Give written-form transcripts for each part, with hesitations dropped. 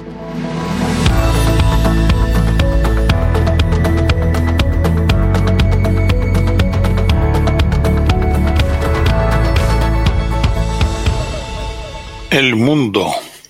El mundo.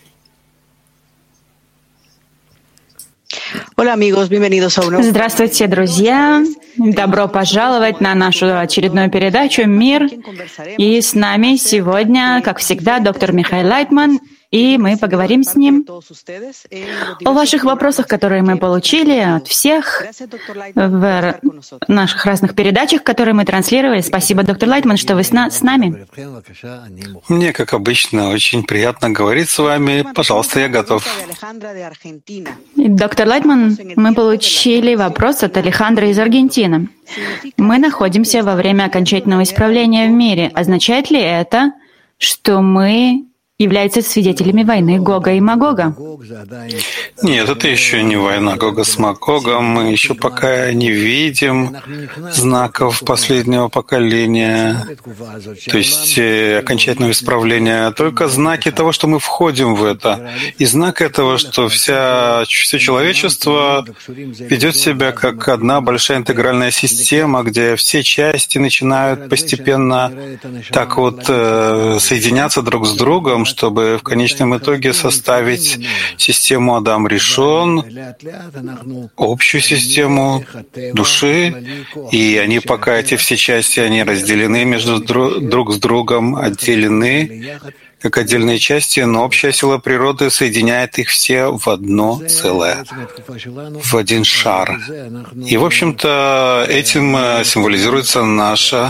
Здравствуйте, друзья! Добро пожаловать на нашу очередную передачу «Мир». И с нами сегодня, как всегда, доктор Михаил Лайтман, и мы поговорим с ним о ваших вопросах, которые мы получили от всех в наших разных передачах, которые мы транслировали. Спасибо, доктор Лайтман, что вы с нами. Мне, как обычно, очень приятно говорить с вами. Пожалуйста, я готов. Доктор Лайтман, мы получили вопрос от Алехандро из Аргентины. Мы находимся во время окончательного исправления в мире. Означает ли это, что мы являются свидетелями войны Гога и Магога? Нет, это еще не война Гога с Магогом. Мы еще пока не видим знаков последнего поколения, то есть окончательного исправления, только знаки того, что мы входим в это. И знак этого, что все человечество ведет себя как одна большая интегральная система, где все части начинают постепенно так вот соединяться друг с другом, чтобы в конечном итоге составить систему Адам Ришон, общую систему души, и они пока эти все части, они разделены между друг с другом, отделены как отдельные части, но общая сила природы соединяет их все в одно целое, в один шар. И, в общем-то, этим символизируется наше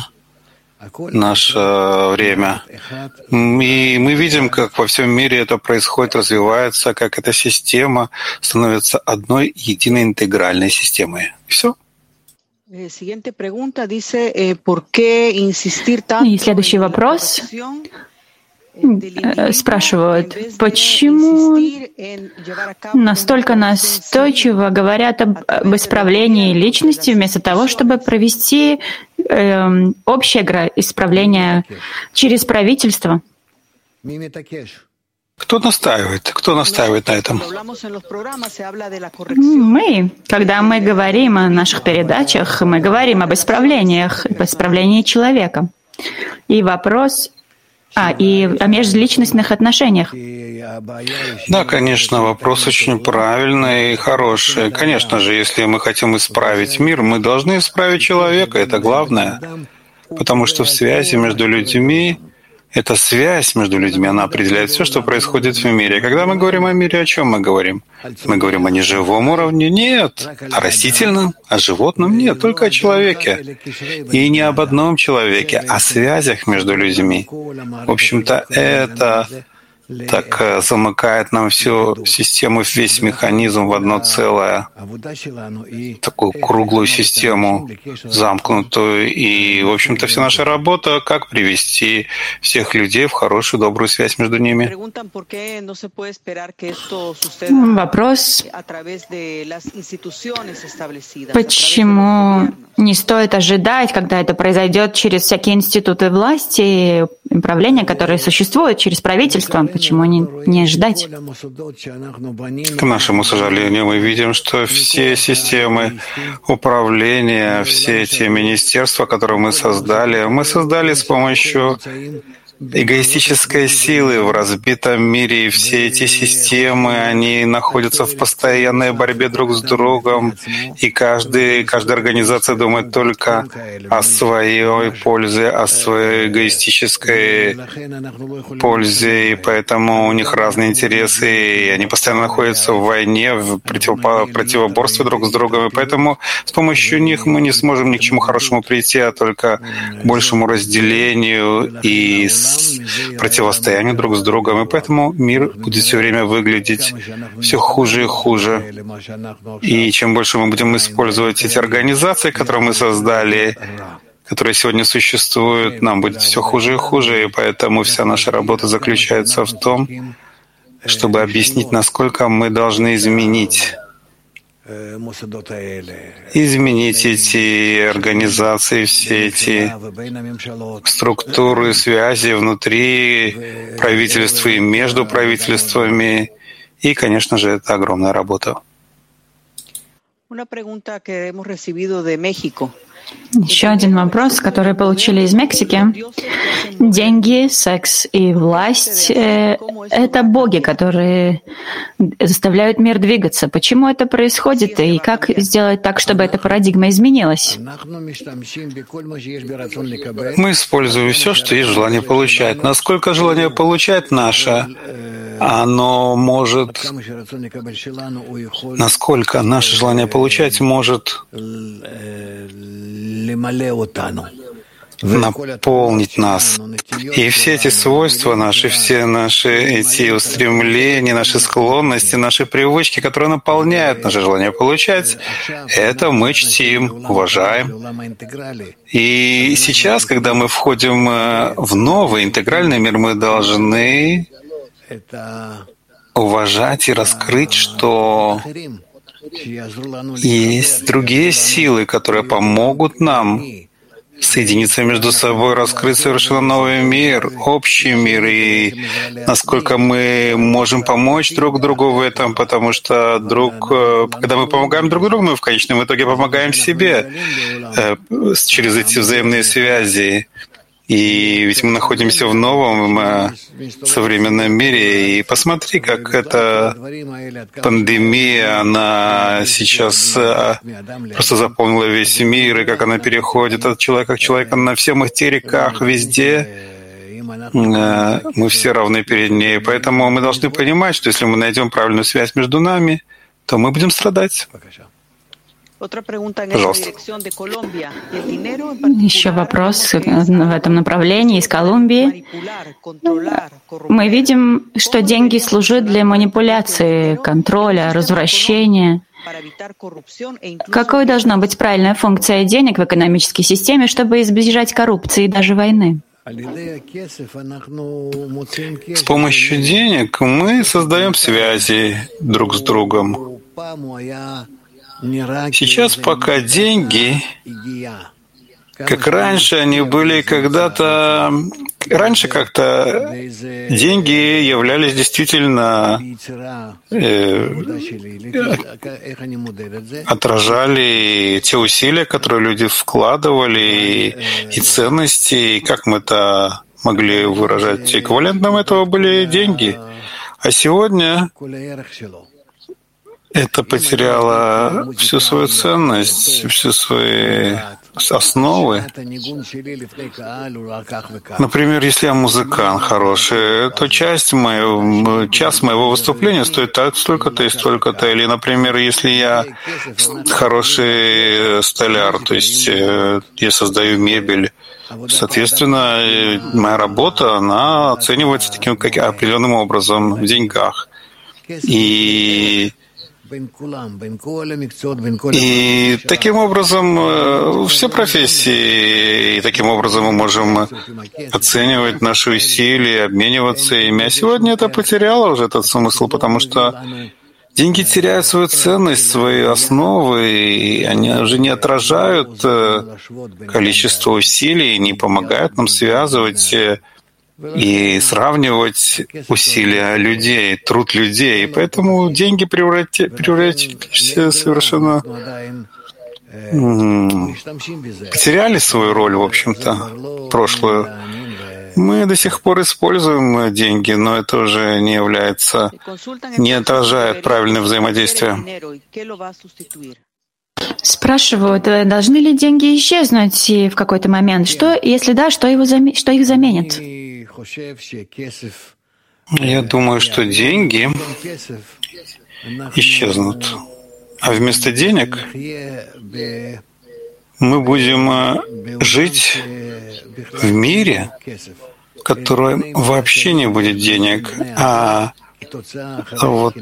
время. И мы видим, как во всем мире это происходит, развивается, как эта система становится одной единой интегральной системой. Все. И следующий вопрос. Спрашивают, почему настолько настойчиво говорят об исправлении личности, вместо того, чтобы провести общее исправление через правительство? Кто настаивает? Кто настаивает на этом? Мы. Когда мы говорим о наших передачах, мы говорим об исправлениях, об исправлении человека. И вопрос... и о межличностных отношениях. Да, конечно, вопрос очень правильный и хороший. Конечно же, если мы хотим исправить мир, мы должны исправить человека, это главное. Потому что в связи между людьми, эта связь между людьми, она определяет все, что происходит в мире. Когда мы говорим о мире, о чем мы говорим? Мы говорим о неживом уровне? Нет. О растительном? О животном? Нет. Только о человеке. И не об одном человеке, о связях между людьми. В общем-то, это так замыкает нам всю систему, весь механизм в одно целое, такую круглую систему, замкнутую. И, в общем-то, вся наша работа — как привести всех людей в хорошую, добрую связь между ними. Вопрос, почему не стоит ожидать, когда это произойдет через всякие институты власти и управления, которые существуют, через правительство? Почему не ждать? К нашему сожалению, мы видим, что все системы управления, все эти министерства, которые мы создали с помощью эгоистической силы в разбитом мире, и все эти системы, они находятся в постоянной борьбе друг с другом, и каждая организация думает только о своей пользе, о своей эгоистической пользе, и поэтому у них разные интересы, и они постоянно находятся в войне, в противоборстве друг с другом, и поэтому с помощью них мы не сможем ни к чему хорошему прийти, а только к большему разделению и противостоянию друг с другом, и поэтому мир будет все время выглядеть все хуже и хуже. И чем больше мы будем использовать эти организации, которые мы создали, которые сегодня существуют, нам будет все хуже и хуже, и поэтому вся наша работа заключается в том, чтобы объяснить, насколько мы должны изменить эти организации, все эти структуры, связи внутри правительства и между правительствами, И, конечно же, это огромная работа. Еще один вопрос, который получили из Мексики. Деньги, секс и власть — это боги, которые заставляют мир двигаться. Почему это происходит, и как сделать так, чтобы эта парадигма изменилась? Мы используем все, что есть желание получать. Насколько желание получать наше, оно может... Насколько наше желание получать может наполнить нас. И все эти свойства наши, все наши эти устремления, наши склонности, наши привычки, которые наполняют наше желание получать, это мы чтим, уважаем. И сейчас, когда мы входим в новый интегральный мир, мы должны уважать и раскрыть, что есть другие силы, которые помогут нам соединиться между собой, раскрыть совершенно новый мир, общий мир, и насколько мы можем помочь друг другу в этом, потому что когда мы помогаем друг другу, мы в конечном итоге помогаем себе через эти взаимные связи. И ведь мы находимся в новом современном мире. И посмотри, как эта пандемия, она сейчас просто заполнила весь мир, и как она переходит от человека к человеку на всех материках, везде. Мы все равны перед ней. Поэтому мы должны понимать, что если мы найдем правильную связь между нами, то мы будем страдать. Пожалуйста. Еще вопрос в этом направлении из Колумбии. Мы видим, что деньги служат для манипуляции, контроля, развращения. Какой должна быть правильная функция денег в экономической системе, чтобы избежать коррупции и даже войны? С помощью денег мы создаем связи друг с другом. Сейчас пока деньги, как раньше они были когда-то... Раньше как-то деньги являлись действительно... отражали те усилия, которые люди вкладывали, и ценности, и как мы это могли выражать. Эквивалентом этого были деньги. А сегодня... это потеряло всю свою ценность, всю свои основы. Например, если я музыкант хороший, то час моего выступления стоит столько-то и столько-то. Или, например, если я хороший столяр, то есть я создаю мебель, соответственно, моя работа, она оценивается таким определенным образом в деньгах. И таким образом все профессии, и таким образом мы можем оценивать наши усилия, обмениваться ими. А сегодня это потеряло уже этот смысл, потому что деньги теряют свою ценность, свои основы, и они уже не отражают количество усилий, не помогают нам связывать и сравнивать усилия людей, труд людей. И поэтому деньги превратились совершенно... потеряли свою роль, в общем-то, прошлую. Мы до сих пор используем деньги, но это уже не отражает правильное взаимодействие. Спрашивают, должны ли деньги исчезнуть в какой-то момент? Что, если да, что их заменит? Я думаю, что деньги исчезнут. А вместо денег мы будем жить в мире, в котором вообще не будет денег, а вот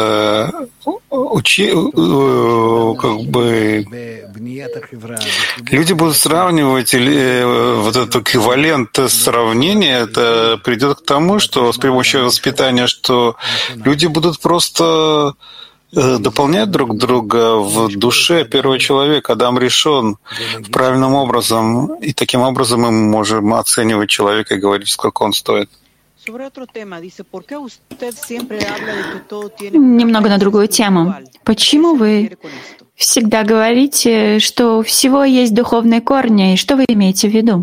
люди будут сравнивать, или вот этот эквивалент сравнения, это придет к тому, что с помощью воспитания, что люди будут просто дополнять друг друга в душе первого человека. Адам решен правильным образом, и таким образом мы можем оценивать человека и говорить, сколько он стоит. Немного на другую тему. Почему вы всегда говорите, что у всего есть духовные корни, и что вы имеете в виду?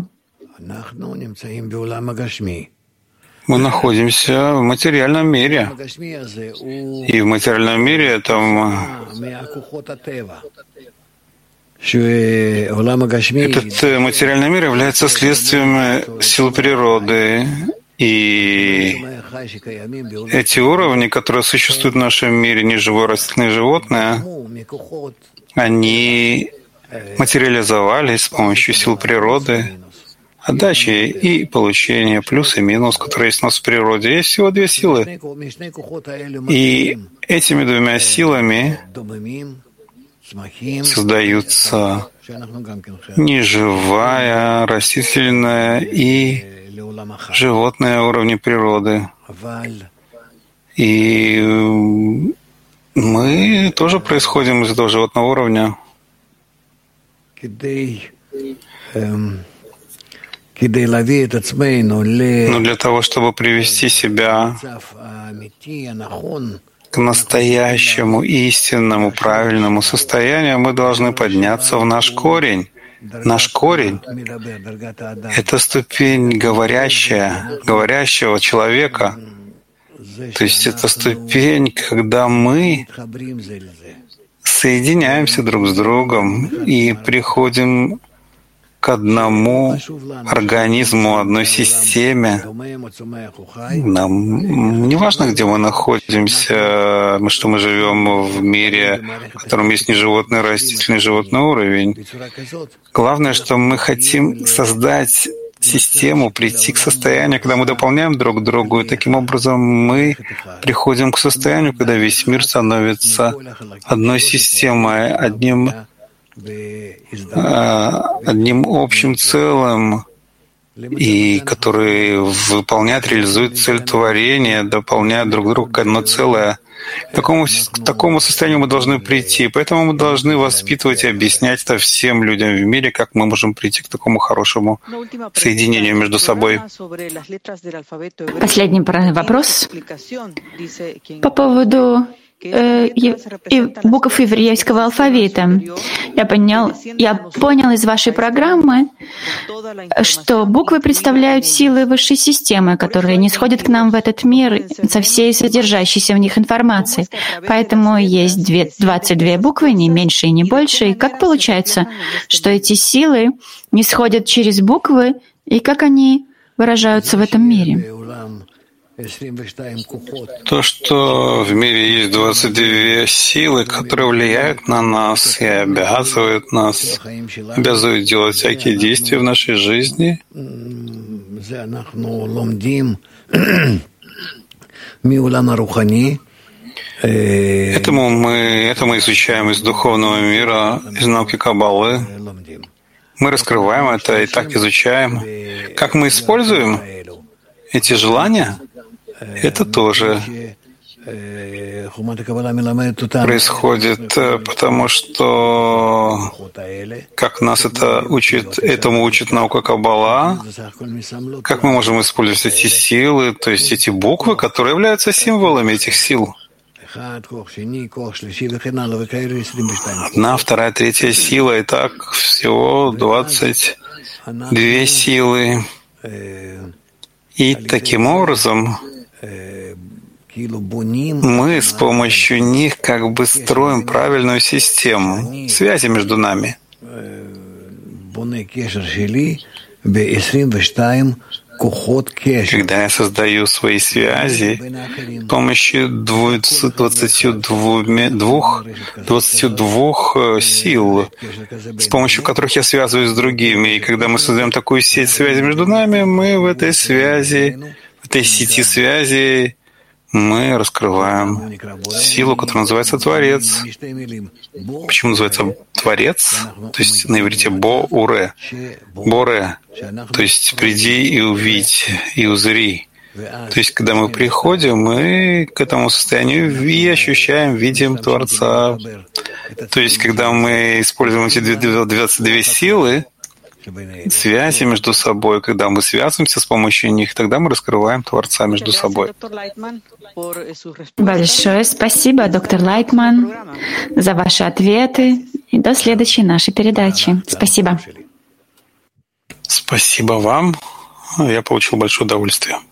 Мы находимся в материальном мире. И в материальном мире этот материальный мир является следствием сил природы. И эти уровни, которые существуют в нашем мире, неживое, растительное, животное, они материализовались с помощью сил природы, отдачи и получения, плюс и минус, которые есть у нас в природе. Есть всего две силы. И этими двумя силами создаются неживая, растительная и животные уровни природы. И мы тоже происходим из этого животного уровня. Но для того, чтобы привести себя к настоящему, истинному, правильному состоянию, мы должны подняться в наш корень. Наш корень — это ступень говорящего человека. То есть это ступень, когда мы соединяемся друг с другом и приходим к одному организму, одной системе. Нам не важно, где мы находимся, что мы живем в мире, в котором есть не животный, растительный, животный уровень. Главное, что мы хотим создать систему, прийти к состоянию, когда мы дополняем друг друга, и таким образом мы приходим к состоянию, когда весь мир становится одной системой, одним общим целым, и которые выполняют, реализуют цель творения, дополняют друг друга как одно целое. К такому состоянию мы должны прийти. Поэтому мы должны воспитывать и объяснять это всем людям в мире, как мы можем прийти к такому хорошему соединению между собой. Последний вопрос по поводу букв еврейского алфавита. Я понял из вашей программы, что буквы представляют силы высшей системы, которые не сходят к нам в этот мир со всей содержащейся в них информацией. Поэтому есть 22 буквы, не меньше и не больше. И как получается, что эти силы не сходят через буквы, и как они выражаются в этом мире? То, что в мире есть 22 силы, которые влияют на нас и обязывают делать всякие действия в нашей жизни, это мы изучаем из духовного мира, из науки Каббалы. Мы раскрываем это и так изучаем. Как мы используем эти желания? Это тоже происходит, потому что, как нас этому учит наука Каббала, как мы можем использовать эти силы, то есть эти буквы, которые являются символами этих сил. Одна, вторая, третья сила, и так всего 22 силы. И таким образом мы с помощью них как бы строим правильную систему связи между нами. Когда я создаю свои связи с помощью 22 сил, с помощью которых я связываюсь с другими, и когда мы создаем такую сеть связи между нами, мы в этой сети связи мы раскрываем силу, которая называется Творец. Почему называется Творец? То есть на иврите Бо-Уре. Боре. То есть приди и увидь, и узри. То есть когда мы приходим, мы к этому состоянию и ощущаем, видим Творца. То есть когда мы используем эти 22 силы, связи между собой. Когда мы связываемся с помощью них, тогда мы раскрываем Творца между собой. Большое спасибо, доктор Лайтман, за ваши ответы. И до следующей нашей передачи. Спасибо. Спасибо вам. Я получил большое удовольствие.